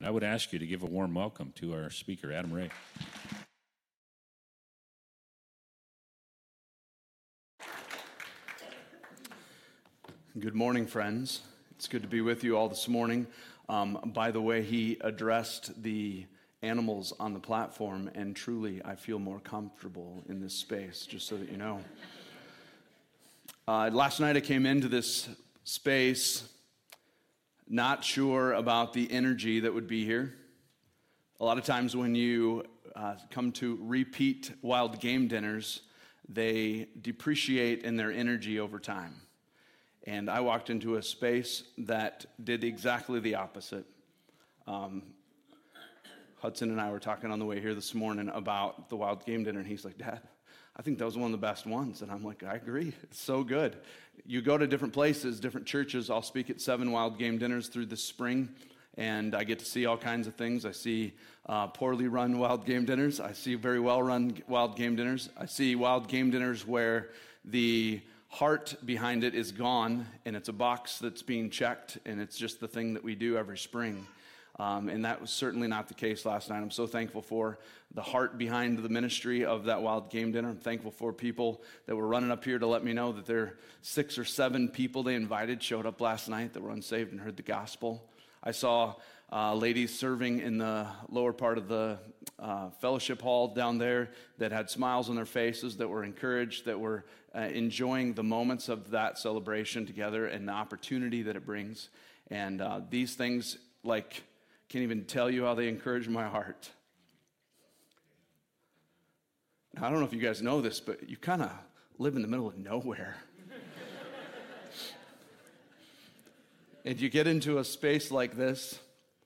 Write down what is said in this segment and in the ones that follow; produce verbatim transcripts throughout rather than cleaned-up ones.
I would ask you to give a warm welcome to our speaker, Adam Ray. Good morning, friends. It's good to be with you all this morning. Um, by the way, he addressed the animals on the platform, and truly, I feel more comfortable in this space, just so that you know. Uh, last night, I came into this space not sure about the energy that would be here. A lot of times when you uh, come to repeat wild game dinners, they depreciate in their energy over time. And I walked into a space that did exactly the opposite. Um, Hudson and I were talking on the way here this morning about the wild game dinner, and he's like, Dad, I think that was one of the best ones. And I'm like, I agree. It's so good. You go to different places, different churches. I'll speak at seven wild game dinners through this spring, and I get to see all kinds of things. I see uh, poorly run wild game dinners. I see very well-run wild game dinners. I see wild game dinners where the heart behind it is gone, and it's a box that's being checked, and it's just the thing that we do every spring. Um, and that was certainly not the case last night. I'm so thankful for the heart behind the ministry of that wild game dinner. I'm thankful for people that were running up here to let me know that there are six or seven people they invited showed up last night that were unsaved and heard the gospel. I saw uh, ladies serving in the lower part of the uh, fellowship hall down there that had smiles on their faces, that were encouraged, that were uh, enjoying the moments of that celebration together and the opportunity that it brings. And uh, these things, like, can't even tell you how they encourage my heart. Now, I don't know if you guys know this, but you kind of live in the middle of nowhere. And you get into a space like this,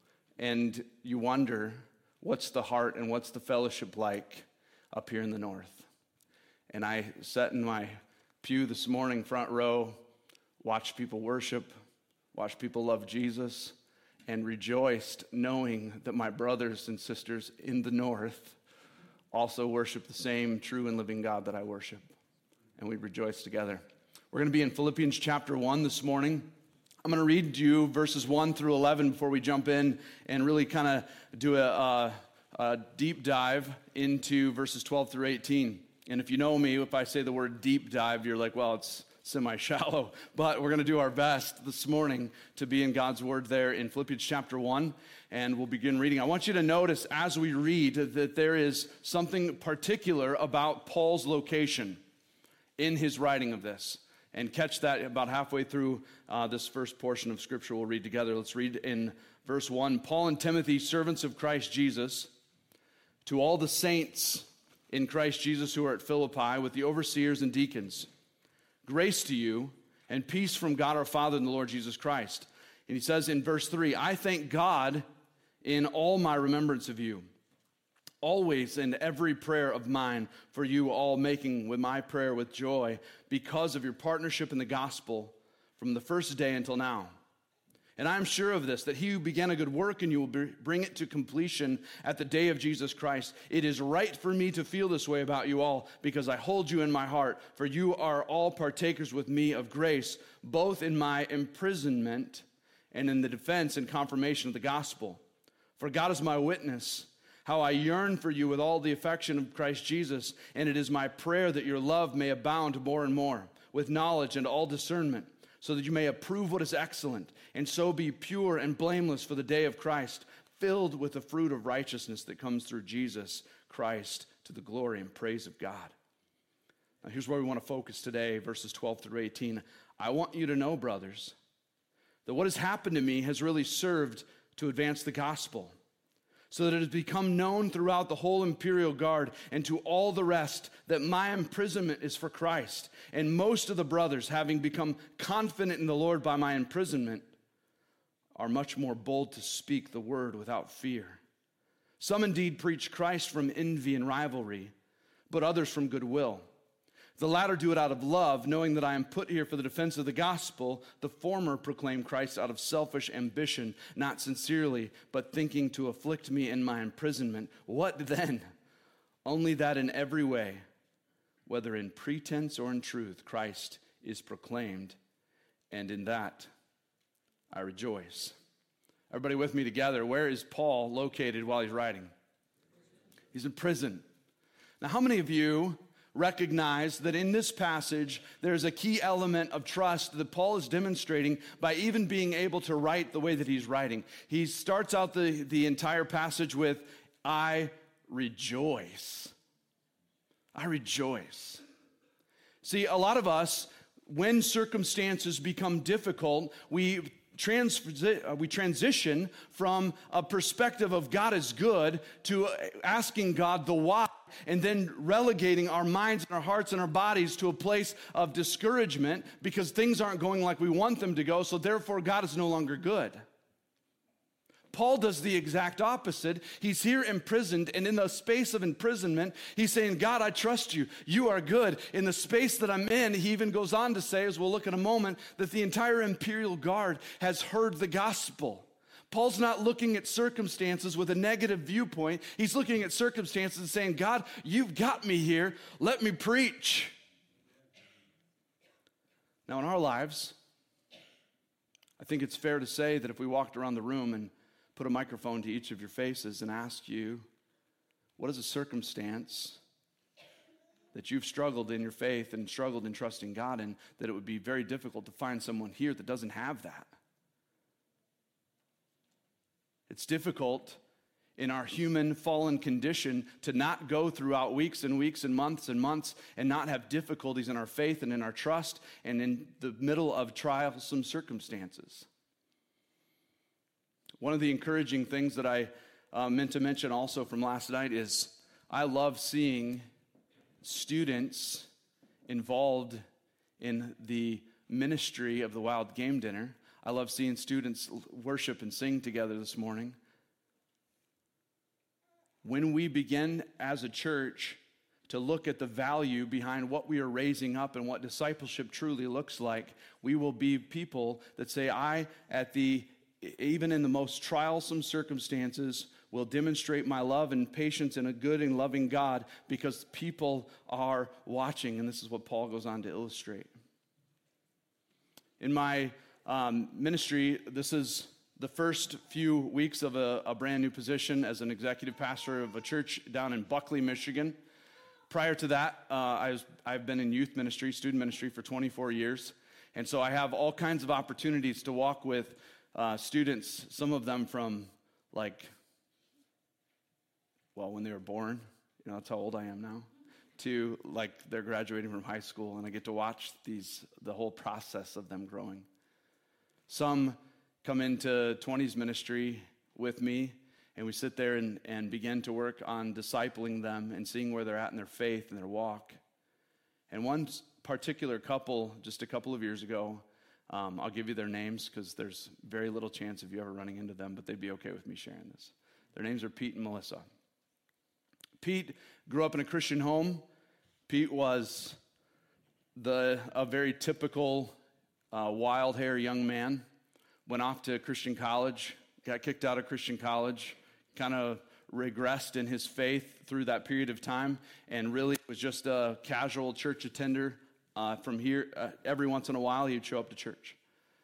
and you wonder, what's the heart and what's the fellowship like up here in the north? And I sat in my pew this morning, front row, watched people worship, watched people love Jesus, and rejoiced knowing that my brothers and sisters in the north also worship the same true and living God that I worship. And we rejoice together. We're going to be in Philippians chapter one this morning. I'm going to read to you verses one through eleven before we jump in and really kind of do a, a, a deep dive into verses twelve through eighteen. And if you know me, if I say the word deep dive, you're like, well, it's semi-shallow. But we're going to do our best this morning to be in God's word there in Philippians chapter one. And we'll begin reading. I want you to notice as we read that there is something particular about Paul's location in his writing of this. And catch that about halfway through uh, this first portion of Scripture we'll read together. Let's read in verse one. Paul and Timothy, servants of Christ Jesus, to all the saints in Christ Jesus who are at Philippi, with the overseers and deacons, grace to you and peace from God our Father and the Lord Jesus Christ. And he says in verse three, I thank God in all my remembrance of you, always in every prayer of mine for you all, making with my prayer with joy because of your partnership in the gospel from the first day until now. And I am sure of this, that he who began a good work in you will bring it to completion at the day of Jesus Christ. It is right for me to feel this way about you all, because I hold you in my heart, for you are all partakers with me of grace, both in my imprisonment and in the defense and confirmation of the gospel. For God is my witness, how I yearn for you with all the affection of Christ Jesus, and it is my prayer that your love may abound more and more, with knowledge and all discernment, so that you may approve what is excellent, and so be pure and blameless for the day of Christ, filled with the fruit of righteousness that comes through Jesus Christ to the glory and praise of God. Now here's where we want to focus today, verses twelve through eighteen. I want you to know, brothers, that what has happened to me has really served to advance the gospel, so that it has become known throughout the whole imperial guard and to all the rest that my imprisonment is for Christ. And most of the brothers, having become confident in the Lord by my imprisonment, are much more bold to speak the word without fear. Some indeed preach Christ from envy and rivalry, but others from goodwill. The latter do it out of love, knowing that I am put here for the defense of the gospel. The former proclaim Christ out of selfish ambition, not sincerely, but thinking to afflict me in my imprisonment. What then? Only that in every way, whether in pretense or in truth, Christ is proclaimed, and in that I rejoice. Everybody with me together. Where is Paul located while he's writing? He's in prison. Now, how many of you recognize that in this passage, there's a key element of trust that Paul is demonstrating by even being able to write the way that he's writing? He starts out the, the entire passage with, I rejoice. I rejoice. See, a lot of us, when circumstances become difficult, we Trans- we transition from a perspective of God is good to asking God the why, and then relegating our minds and our hearts and our bodies to a place of discouragement because things aren't going like we want them to go, so therefore God is no longer good. Paul does the exact opposite. He's here imprisoned, and in the space of imprisonment, he's saying, God, I trust you. You are good. In the space that I'm in, he even goes on to say, as we'll look in a moment, that the entire imperial guard has heard the gospel. Paul's not looking at circumstances with a negative viewpoint. He's looking at circumstances and saying, God, you've got me here. Let me preach. Now, in our lives, I think it's fair to say that if we walked around the room and put a microphone to each of your faces and ask you, what is a circumstance that you've struggled in your faith and struggled in trusting God in, that it would be very difficult to find someone here that doesn't have that? It's difficult in our human fallen condition to not go throughout weeks and weeks and months and months and not have difficulties in our faith and in our trust and in the middle of trialsome circumstances. One of the encouraging things that I uh, meant to mention also from last night is I love seeing students involved in the ministry of the Wild Game Dinner. I love seeing students worship and sing together this morning. When we begin as a church to look at the value behind what we are raising up and what discipleship truly looks like, we will be people that say, I, at the even in the most trialsome circumstances, will demonstrate my love and patience in a good and loving God because people are watching. And this is what Paul goes on to illustrate. In my um, ministry, this is the first few weeks of a, a brand new position as an executive pastor of a church down in Buckley, Michigan. Prior to that, uh, I was, I've been in youth ministry, student ministry for twenty-four years. And so I have all kinds of opportunities to walk with Uh, students, some of them from like, well, when they were born, you know, that's how old I am now, to like they're graduating from high school, and I get to watch these, the whole process of them growing. Some come into twenties ministry with me, and we sit there and, and begin to work on discipling them and seeing where they're at in their faith and their walk. And one particular couple, just a couple of years ago, Um, I'll give you their names because there's very little chance of you ever running into them, but they'd be okay with me sharing this. Their names are Pete and Melissa. Pete grew up in a Christian home. Pete was the a very typical uh, wild hair young man. Went off to Christian college, got kicked out of Christian college, kind of regressed in his faith through that period of time, and really was just a casual church attender. Uh, from here, uh, every once in a while, he would show up to church.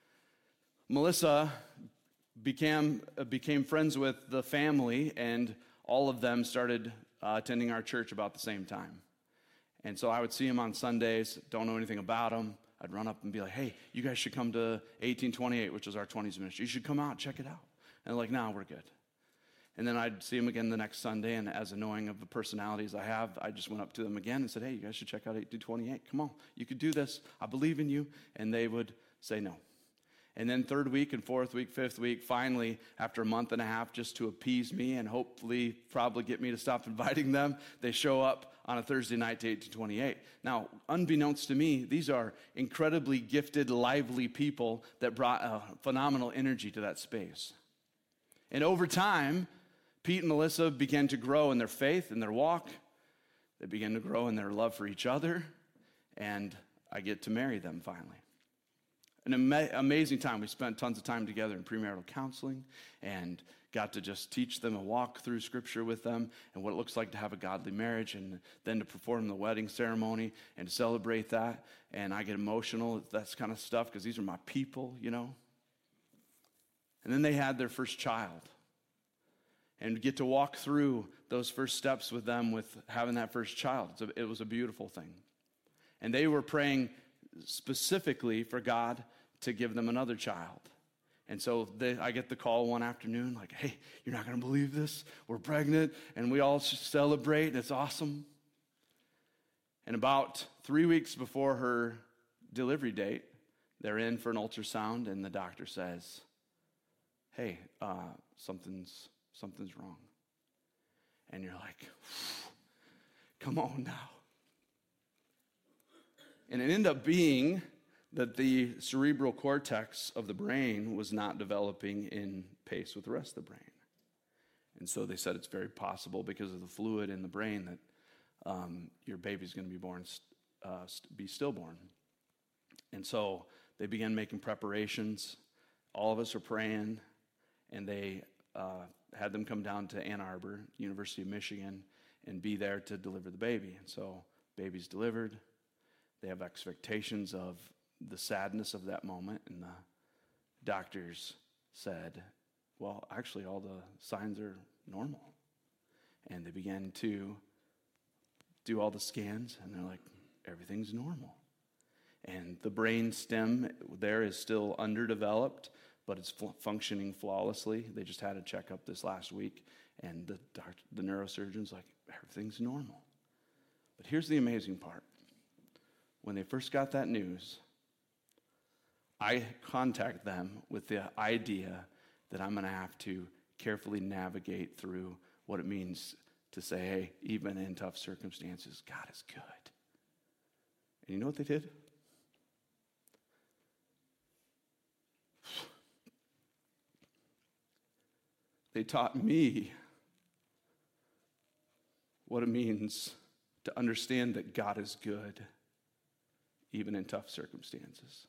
Melissa became uh, became friends with the family, and all of them started uh, attending our church about the same time. And so I would see him on Sundays, don't know anything about him. I'd run up and be like, hey, you guys should come to eighteen twenty-eight, which is our twenties ministry. You should come out, check it out. And they're like, no, we're good. And then I'd see him again the next Sunday, and as annoying of the personalities I have, I just went up to them again and said, hey, you guys should check out eighteen twenty-eight. Come on, you could do this. I believe in you. And they would say no. And then third week and fourth week, fifth week, finally, after a month and a half, just to appease me and hopefully probably get me to stop inviting them, they show up on a Thursday night to eighteen twenty-eight. Now, unbeknownst to me, these are incredibly gifted, lively people that brought a phenomenal energy to that space. And over time, Pete and Melissa began to grow in their faith, in their walk. They began to grow in their love for each other, and I get to marry them finally. An ama- amazing time. We spent tons of time together in premarital counseling and got to just teach them and walk through Scripture with them and what it looks like to have a godly marriage, and then to perform the wedding ceremony and to celebrate that. And I get emotional, that kind of stuff, because these are my people, you know. And then they had their first child. And get to walk through those first steps with them with having that first child. So it was a beautiful thing. And they were praying specifically for God to give them another child. And so they, I get the call one afternoon, like, hey, you're not going to believe this. We're pregnant, and we all celebrate, and it's awesome. And about three weeks before her delivery date, they're in for an ultrasound, and the doctor says, hey, uh, something's something's wrong. And you're like, come on now. And it ended up being that the cerebral cortex of the brain was not developing in pace with the rest of the brain. And so they said it's very possible because of the fluid in the brain that um, your baby's going to be born, uh, be stillborn. And so they began making preparations. All of us are praying, and they uh, had them come down to Ann Arbor, University of Michigan, and be there to deliver the baby. And so baby's delivered. They have expectations of the sadness of that moment, and the doctors said, well, actually all the signs are normal. And they began to do all the scans, and they're like, everything's normal. And the brain stem there is still underdeveloped, but it's fu- functioning flawlessly. They just had a checkup this last week, and the doctor, the neurosurgeon's like, everything's normal. But here's the amazing part. When they first got that news, I contact them with the idea that I'm going to have to carefully navigate through what it means to say, hey, even in tough circumstances, God is good. And you know what they did? They taught me what it means to understand that God is good, even in tough circumstances.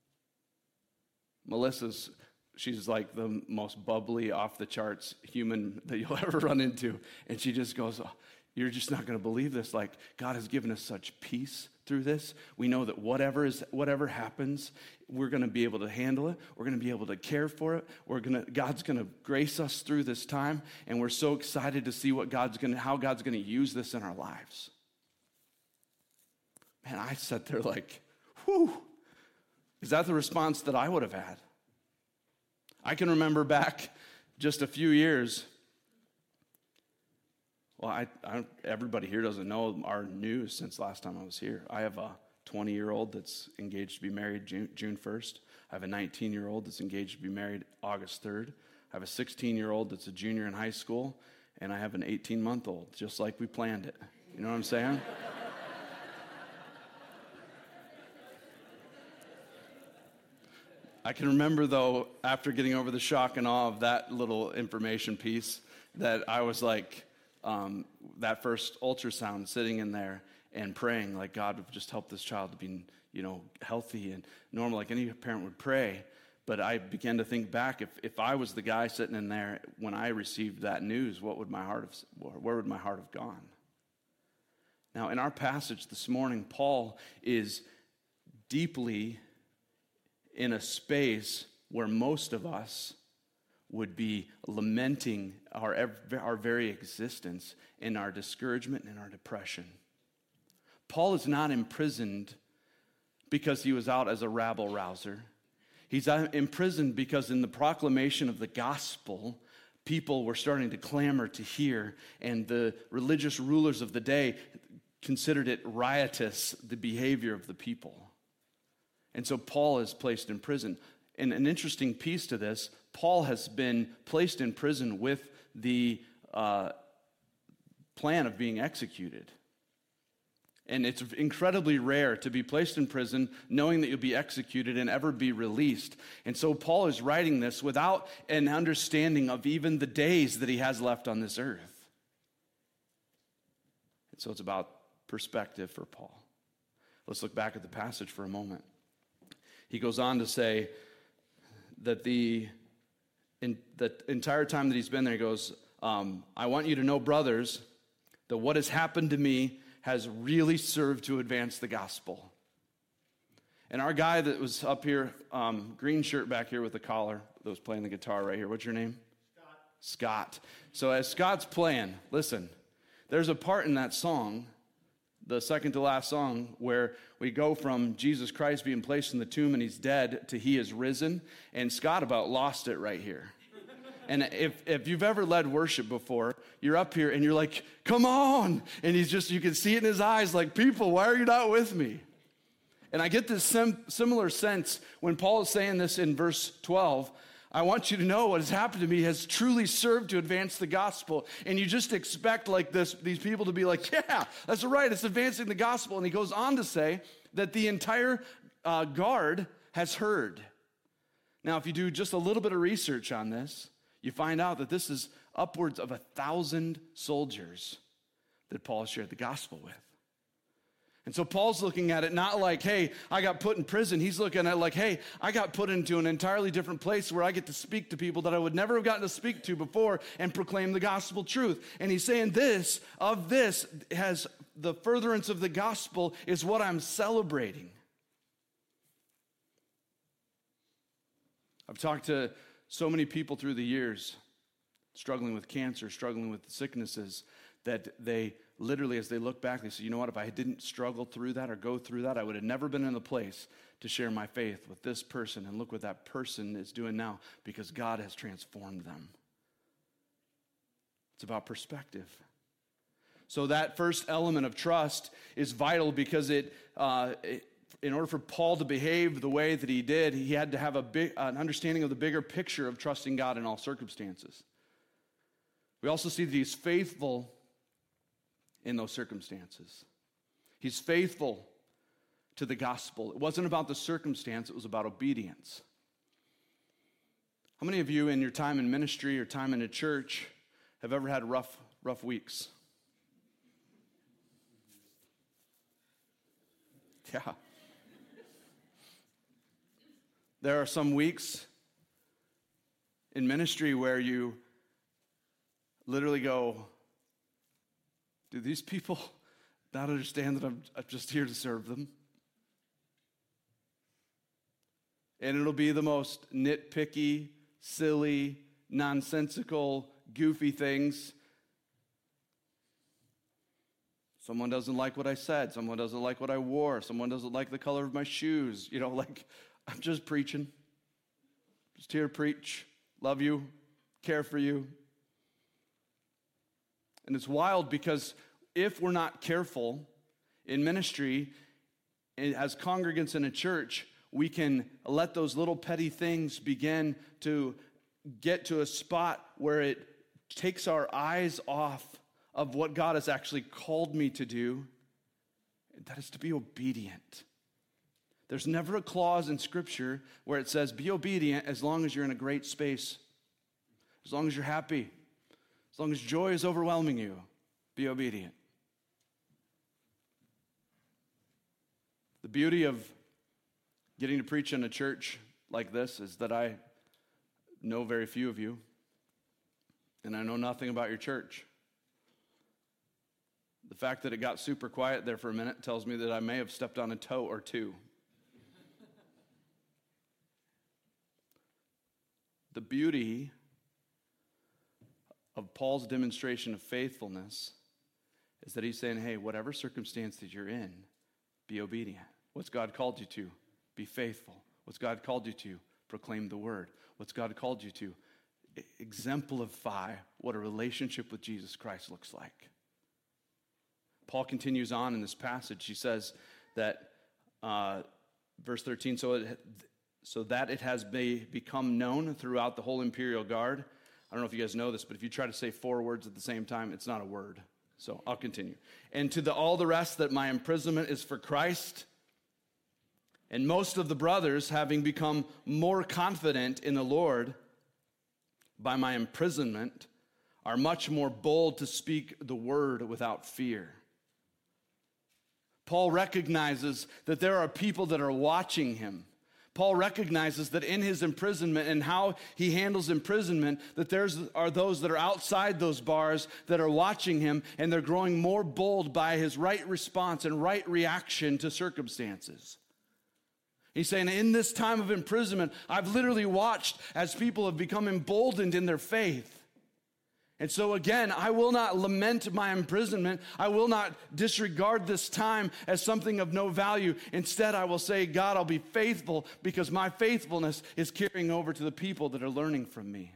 Melissa's, she's like the most bubbly, off-the-charts human that you'll ever run into. And she just goes, oh, you're just not going to believe this. Like, God has given us such peace through this. We know that whatever is whatever happens, we're going to be able to handle it. We're going to be able to care for it. We're going to, God's going to grace us through this time. And we're so excited to see what God's going to, how God's going to use this in our lives. Man, I sat there like, whew. Is that the response that I would have had? I can remember back just a few years. Well, I, I, everybody here doesn't know our news since last time I was here. I have a twenty-year-old that's engaged to be married June, June first. I have a nineteen-year-old that's engaged to be married August third. I have a sixteen-year-old that's a junior in high school. And I have an eighteen-month-old, just like we planned it. You know what I'm saying? I can remember, though, after getting over the shock and awe of that little information piece, that I was like, um, that first ultrasound, sitting in there and praying, like, God would just help this child to be, you know, healthy and normal, like any parent would pray. But I began to think back, if, if I was the guy sitting in there when I received that news, what would my heart have, where would my heart have gone? Now, in our passage this morning, Paul is deeply in a space where most of us would be lamenting our, our very existence in our discouragement and our depression. Paul is not imprisoned because he was out as a rabble-rouser. He's imprisoned because in the proclamation of the gospel, people were starting to clamor to hear, and the religious rulers of the day considered it riotous, the behavior of the people. And so Paul is placed in prison. And an interesting piece to this, Paul has been placed in prison with the uh, plan of being executed. And it's incredibly rare to be placed in prison knowing that you'll be executed and ever be released. And so Paul is writing this without an understanding of even the days that he has left on this earth. And so it's about perspective for Paul. Let's look back at the passage for a moment. He goes on to say that the, in, the entire time that he's been there, he goes, um, I want you to know, brothers, that what has happened to me has really served to advance the gospel. And our guy that was up here, um, green shirt back here with the collar, that was playing the guitar right here. What's your name? Scott. Scott. So as Scott's playing, listen, there's a part in that song, the second to last song, where we go from Jesus Christ being placed in the tomb and he's dead to he is risen. And Scott about lost it right here. And if, if you've ever led worship before, you're up here and you're like, come on. And he's just, you can see it in his eyes like, people, why are you not with me? And I get this sim- similar sense when Paul is saying this in verse twelve. I want you to know what has happened to me has truly served to advance the gospel. And you just expect like this, these people to be like, yeah, that's right, it's advancing the gospel. And he goes on to say that the entire uh, guard has heard. Now, if you do just a little bit of research on this, you find out that this is upwards of a thousand soldiers that Paul shared the gospel with. And so Paul's looking at it not like, hey, I got put in prison. He's looking at it like, hey, I got put into an entirely different place where I get to speak to people that I would never have gotten to speak to before and proclaim the gospel truth. And he's saying this, of this, has the furtherance of the gospel is what I'm celebrating. I've talked to so many people through the years struggling with cancer, struggling with sicknesses, that they literally, as they look back, they say, you know what, if I didn't struggle through that or go through that, I would have never been in the place to share my faith with this person. And look what that person is doing now, because God has transformed them. It's about perspective. So that first element of trust is vital because it, uh, it in order for Paul to behave the way that he did, he had to have a big, an understanding of the bigger picture of trusting God in all circumstances. We also see that he's faithful in those circumstances. He's faithful to the gospel. It wasn't about the circumstance, it was about obedience. How many of you in your time in ministry or time in a church have ever had rough, rough weeks? Yeah. There are some weeks in ministry where you literally go, do these people not understand that I'm, I'm just here to serve them? And it'll be the most nitpicky, silly, nonsensical, goofy things. Someone doesn't like what I said. Someone doesn't like what I wore. Someone doesn't like the color of my shoes. You know, like, I'm just preaching. Just here to preach, love you, care for you. And it's wild because if we're not careful in ministry, as congregants in a church, we can let those little petty things begin to get to a spot where it takes our eyes off of what God has actually called me to do, and that is to be obedient. There's never a clause in Scripture where it says, be obedient as long as you're in a great space, as long as you're happy, as long as joy is overwhelming you, be obedient. The beauty of getting to preach in a church like this is that I know very few of you, and I know nothing about your church. The fact that it got super quiet there for a minute tells me that I may have stepped on a toe or two. The beauty of Paul's demonstration of faithfulness is that he's saying, hey, whatever circumstance that you're in, be obedient. What's God called you to? Be faithful. What's God called you to? Proclaim the word. What's God called you to? Exemplify what a relationship with Jesus Christ looks like. Paul continues on in this passage. He says that, uh, verse thirteen, so, it, so that it has be, become known throughout the whole imperial guard. I don't know if you guys know this, but if you try to say four words at the same time, it's not a word. So I'll continue. And to the, all the rest that my imprisonment is for Christ. And most of the brothers, having become more confident in the Lord by my imprisonment, are much more bold to speak the word without fear. Paul recognizes that there are people that are watching him. Paul recognizes that in his imprisonment and how he handles imprisonment, that there are those that are outside those bars that are watching him, and they're growing more bold by his right response and right reaction to circumstances. He's saying, in this time of imprisonment, I've literally watched as people have become emboldened in their faith. And so again, I will not lament my imprisonment. I will not disregard this time as something of no value. Instead, I will say, God, I'll be faithful because my faithfulness is carrying over to the people that are learning from me.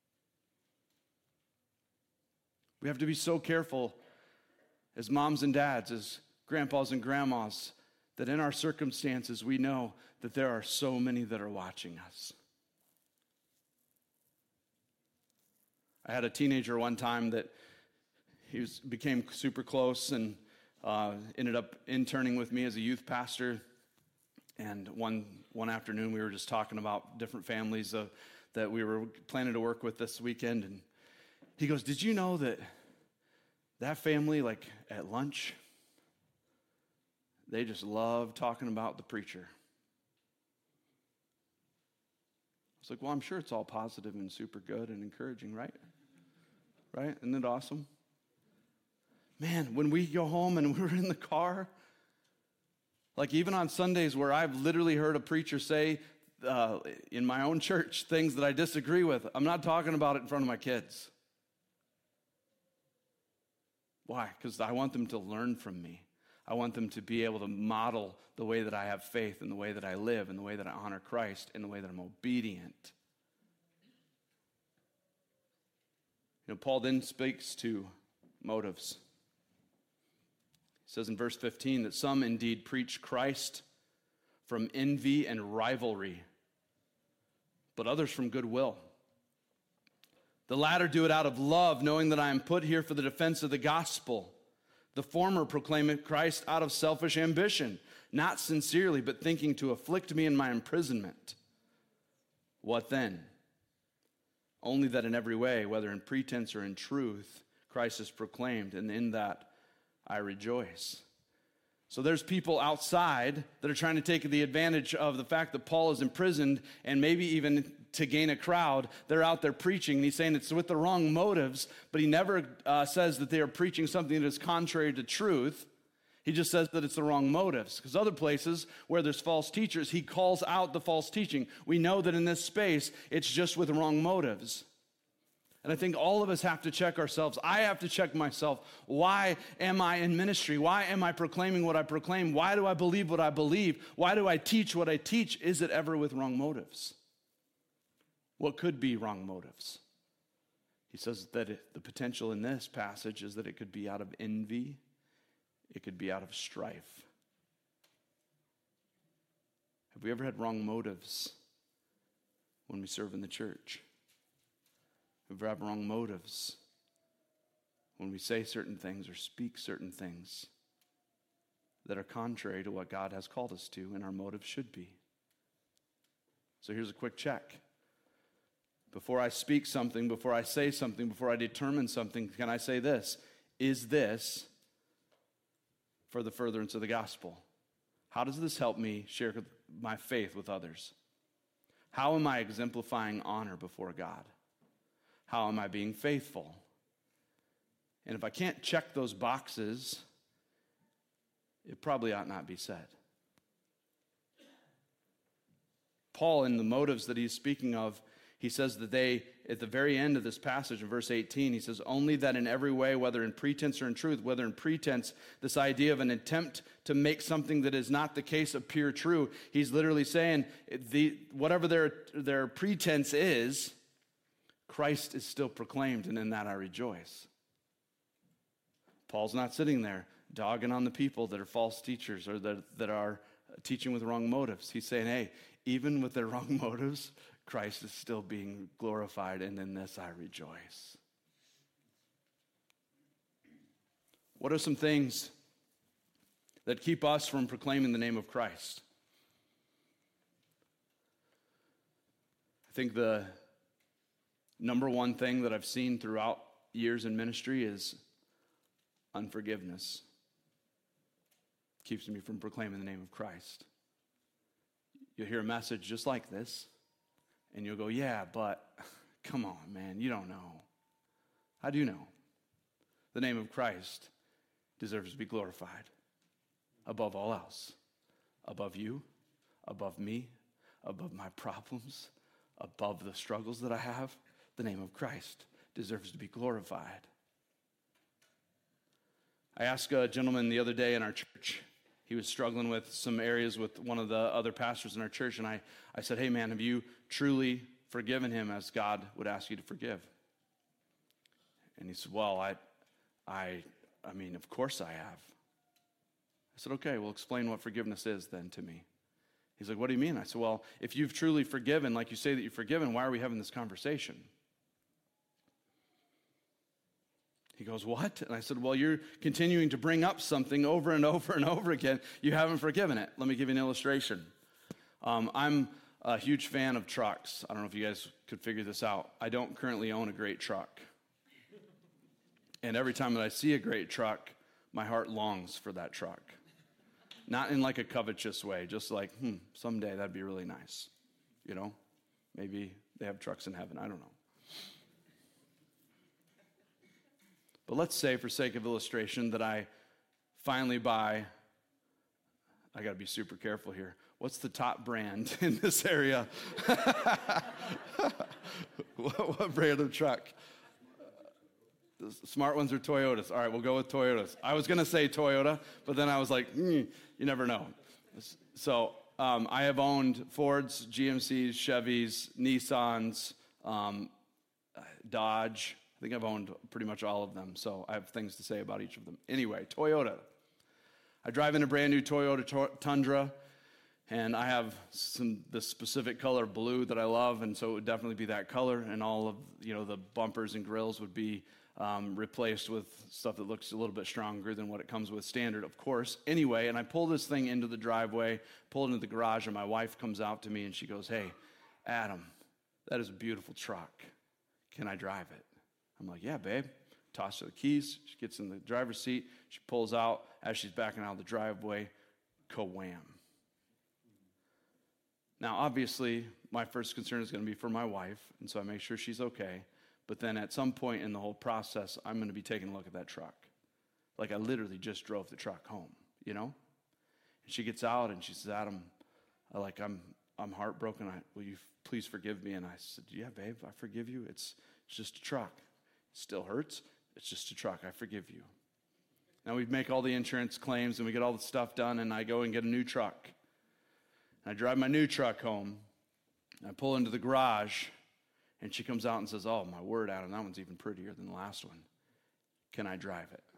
We have to be so careful as moms and dads, as grandpas and grandmas, that in our circumstances, we know that there are so many that are watching us. I had a teenager one time that he was, became super close and uh, ended up interning with me as a youth pastor. And one one afternoon, we were just talking about different families uh, that we were planning to work with this weekend. And he goes, did you know that that family, like at lunch, they just love talking about the preacher? I was like, well, I'm sure it's all positive and super good and encouraging, right? Right? Isn't it awesome? Man, when we go home and we're in the car, like even on Sundays where I've literally heard a preacher say uh, in my own church things that I disagree with, I'm not talking about it in front of my kids. Why? Because I want them to learn from me. I want them to be able to model the way that I have faith and the way that I live and the way that I honor Christ and the way that I'm obedient. You know, Paul then speaks to motives. He says in verse fifteen that some indeed preach Christ from envy and rivalry, but others from goodwill. The latter do it out of love, knowing that I am put here for the defense of the gospel. The former proclaim Christ out of selfish ambition, not sincerely, but thinking to afflict me in my imprisonment. What then? Only that in every way, whether in pretense or in truth, Christ is proclaimed, and in that I rejoice. So there's people outside that are trying to take the advantage of the fact that Paul is imprisoned, and maybe even to gain a crowd, they're out there preaching. And he's saying it's with the wrong motives, but he never uh, says that they are preaching something that is contrary to truth. He just says that it's the wrong motives. Because other places where there's false teachers, he calls out the false teaching. We know that in this space, it's just with the wrong motives. And I think all of us have to check ourselves. I have to check myself. Why am I in ministry? Why am I proclaiming what I proclaim? Why do I believe what I believe? Why do I teach what I teach? Is it ever with wrong motives? What could be wrong motives? He says that it, the potential in this passage is that it could be out of envy. It could be out of strife. Have we ever had wrong motives when we serve in the church? Have we ever had wrong motives when we say certain things or speak certain things that are contrary to what God has called us to and our motives should be? So here's a quick check. Before I speak something, before I say something, before I determine something, can I say this? Is this for the furtherance of the gospel? How does this help me share my faith with others? How am I exemplifying honor before God? How am I being faithful? And if I can't check those boxes, it probably ought not be said. Paul, in the motives that he's speaking of, he says that they, at the very end of this passage in verse eighteen, he says, only that in every way, whether in pretense or in truth, whether in pretense, this idea of an attempt to make something that is not the case appear true, he's literally saying, the, whatever their, their pretense is, Christ is still proclaimed, and in that I rejoice. Paul's not sitting there dogging on the people that are false teachers or that, that are teaching with wrong motives. He's saying, hey, even with their wrong motives, Christ is still being glorified, and in this I rejoice. What are some things that keep us from proclaiming the name of Christ? I think the number one thing that I've seen throughout years in ministry is unforgiveness. Keeps me from proclaiming the name of Christ. You'll hear a message just like this, and you'll go, yeah, but come on, man, you don't know. How do you know? The name of Christ deserves to be glorified above all else. Above you, above me, above my problems, above the struggles that I have. The name of Christ deserves to be glorified. I asked a gentleman the other day in our church. He was struggling with some areas with one of the other pastors in our church, and I, I said, hey man, have you truly forgiven him as God would ask you to forgive? And he said, well, I, I, I mean, of course I have. I said, okay, well, explain what forgiveness is then to me. He's like, what do you mean? I said, well, if you've truly forgiven, like you say that you've forgiven, why are we having this conversation? He goes, what? And I said, well, you're continuing to bring up something over and over and over again. You haven't forgiven it. Let me give you an illustration. Um, I'm a huge fan of trucks. I don't know if you guys could figure this out. I don't currently own a great truck. And every time that I see a great truck, my heart longs for that truck. Not in like a covetous way, just like, hmm, someday that'd be really nice. You know, maybe they have trucks in heaven. I don't know. But let's say, for sake of illustration, that I finally buy, I got to be super careful here. What's the top brand in this area? what, what brand of truck? The smart ones are Toyotas. All right, we'll go with Toyotas. I was going to say Toyota, but then I was like, mm, you never know. So um, I have owned Fords, G M Cs, Chevys, Nissans, um, Dodge. I think I've owned pretty much all of them, so I have things to say about each of them. Anyway, Toyota. I drive in a brand new Toyota Tundra, and I have some the specific color blue that I love, and so it would definitely be that color, and all of, you know, the bumpers and grills would be um, replaced with stuff that looks a little bit stronger than what it comes with standard, of course. Anyway, and I pull this thing into the driveway, pull it into the garage, and my wife comes out to me, and she goes, hey, Adam, that is a beautiful truck. Can I drive it? I'm like, yeah, babe. Toss her the keys. She gets in the driver's seat. She pulls out. As she's backing out of the driveway, ka-wham. Now, obviously, my first concern is going to be for my wife, and so I make sure she's okay. But then at some point in the whole process, I'm going to be taking a look at that truck. Like I literally just drove the truck home, you know? And she gets out, and she says, Adam, I like, I'm I'm heartbroken. I, will you please forgive me? And I said, yeah, babe, I forgive you. It's, it's just a truck. It still hurts. It's just a truck. I forgive you. Now we make all the insurance claims, and we get all the stuff done, and I go and get a new truck. And I drive my new truck home. I pull into the garage, and she comes out and says, oh, my word, Adam, that one's even prettier than the last one. Can I drive it?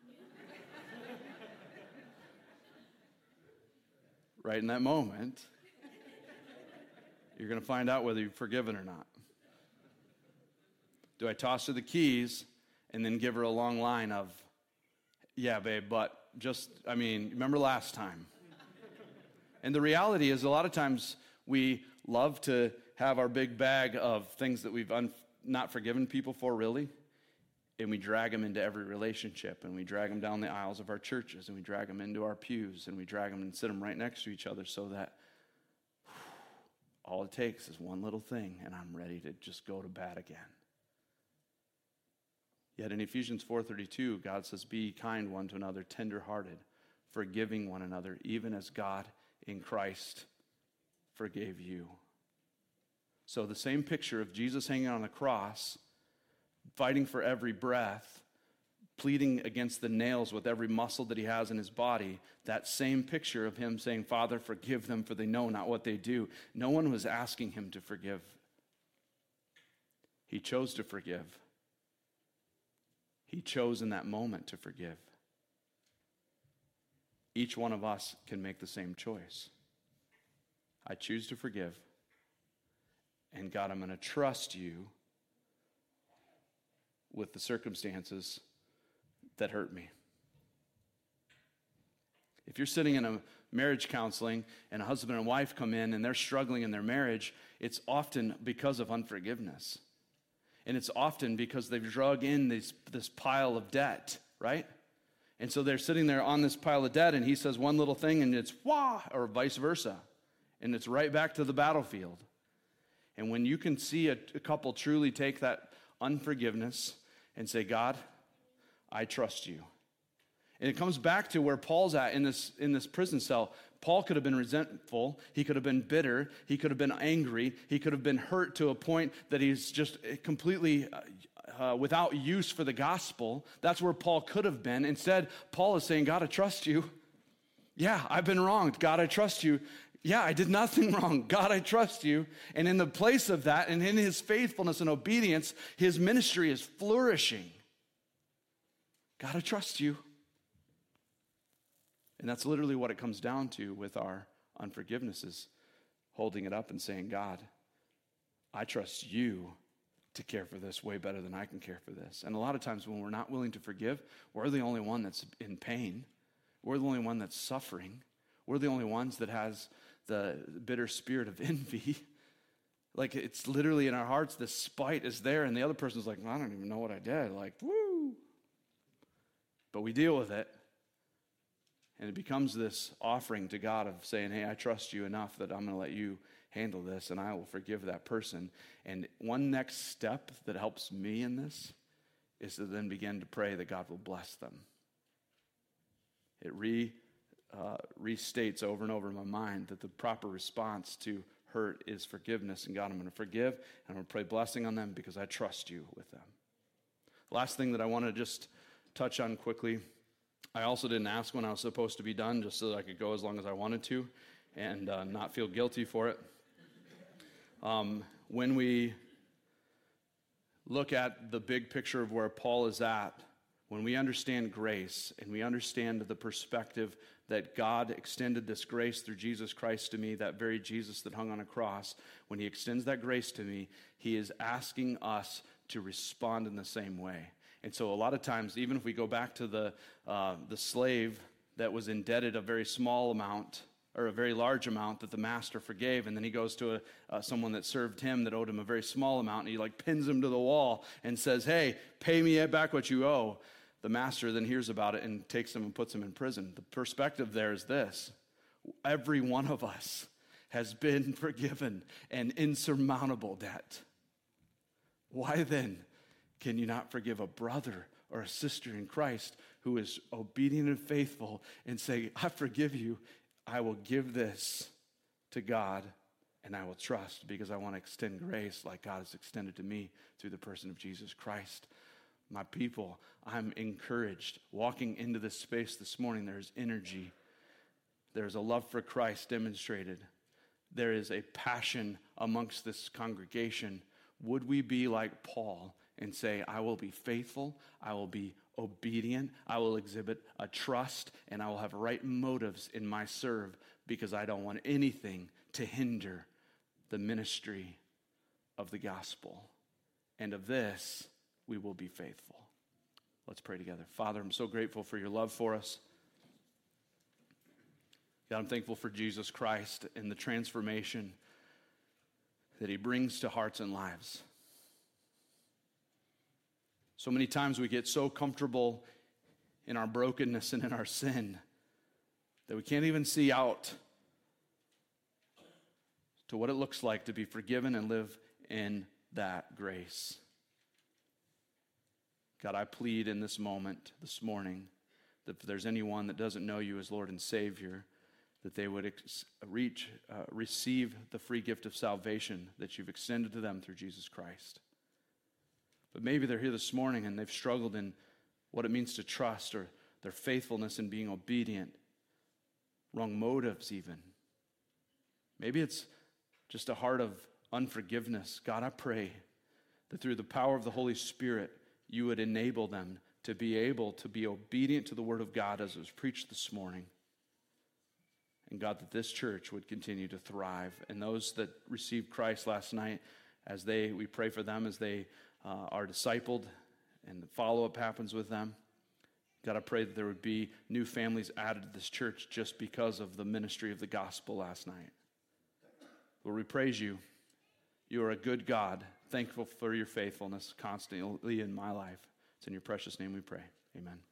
Right in that moment, you're going to find out whether you've forgiven or not. Do I toss her the keys and then give her a long line of, yeah, babe, but just, I mean, remember last time? And the reality is a lot of times we love to have our big bag of things that we've un- not forgiven people for, really, and we drag them into every relationship, and we drag them down the aisles of our churches, and we drag them into our pews, and we drag them and sit them right next to each other so that all it takes is one little thing, and I'm ready to just go to bat again. Yet in Ephesians four thirty-two, God says, be kind one to another, tender-hearted, forgiving one another, even as God in Christ forgave you. So the same picture of Jesus hanging on the cross, fighting for every breath, pleading against the nails with every muscle that he has in his body, that same picture of him saying, Father, forgive them, for they know not what they do. No one was asking him to forgive. He chose to forgive. He chose in that moment to forgive. Each one of us can make the same choice. I choose to forgive. And God, I'm going to trust you with the circumstances that hurt me. If you're sitting in a marriage counseling and a husband and wife come in and they're struggling in their marriage, it's often because of unforgiveness. And it's often because they've drug in this, this pile of debt, right? And so they're sitting there on this pile of debt, and he says one little thing, and it's wah, or vice versa. And it's right back to the battlefield. And when you can see a, a couple truly take that unforgiveness and say, God, I trust you. And it comes back to where Paul's at in this, in this prison cell. Paul could have been resentful. He could have been bitter. He could have been angry. He could have been hurt to a point that he's just completely uh, without use for the gospel. That's where Paul could have been. Instead, Paul is saying, God, I trust you. Yeah, I've been wronged. God, I trust you. Yeah, I did nothing wrong. God, I trust you. And in the place of that, and in his faithfulness and obedience, his ministry is flourishing. God, I trust you. And that's literally what it comes down to with our unforgiveness, is holding it up and saying, God, I trust you to care for this way better than I can care for this. And a lot of times when we're not willing to forgive, we're the only one that's in pain. We're the only one that's suffering. We're the only ones that has the bitter spirit of envy. Like, it's literally in our hearts, this spite is there, and the other person's like, I don't even know what I did. Like, woo. But we deal with it, and it becomes this offering to God of saying, hey, I trust you enough that I'm going to let you handle this, and I will forgive that person. And one next step that helps me in this is to then begin to pray that God will bless them. It re Uh, restates over and over in my mind that the proper response to hurt is forgiveness. And God, I'm going to forgive, and I'm going to pray blessing on them because I trust you with them. Last thing that I want to just touch on quickly, I also didn't ask when I was supposed to be done, just so that I could go as long as I wanted to and uh, not feel guilty for it. Um, when we look at the big picture of where Paul is at, when we understand grace and we understand the perspective that God extended this grace through Jesus Christ to me, that very Jesus that hung on a cross, when he extends that grace to me, he is asking us to respond in the same way. And so a lot of times, even if we go back to the uh, the slave that was indebted a very small amount or a very large amount that the master forgave, and then he goes to a, uh, someone that served him that owed him a very small amount, and he like pins him to the wall and says, hey, pay me back what you owe. The master then hears about it and takes him and puts him in prison. The perspective there is this: every one of us has been forgiven an insurmountable debt. Why then can you not forgive a brother or a sister in Christ who is obedient and faithful and say, I forgive you, I will give this to God, and I will trust because I want to extend grace like God has extended to me through the person of Jesus Christ. My people, I'm encouraged. Walking into this space this morning, there's energy. There's a love for Christ demonstrated. There is a passion amongst this congregation. Would we be like Paul and say, I will be faithful, I will be obedient, I will exhibit a trust, and I will have right motives in my serve because I don't want anything to hinder the ministry of the gospel. And of this, we will be faithful. Let's pray together. Father, I'm so grateful for your love for us. God, I'm thankful for Jesus Christ and the transformation that he brings to hearts and lives. So many times we get so comfortable in our brokenness and in our sin that we can't even see out to what it looks like to be forgiven and live in that grace. God, I plead in this moment, this morning, that if there's anyone that doesn't know you as Lord and Savior, that they would ex- reach, uh, receive the free gift of salvation that you've extended to them through Jesus Christ. But maybe they're here this morning and they've struggled in what it means to trust, or their faithfulness in being obedient, wrong motives even. Maybe it's just a heart of unforgiveness. God, I pray that through the power of the Holy Spirit, you would enable them to be able to be obedient to the word of God as it was preached this morning. And God, that this church would continue to thrive. And those that received Christ last night, as they, we pray for them as they uh, are discipled and the follow-up happens with them. God, I pray that there would be new families added to this church just because of the ministry of the gospel last night. Lord, we praise you. You are a good God. Thankful for your faithfulness constantly in my life. It's in your precious name we pray. Amen.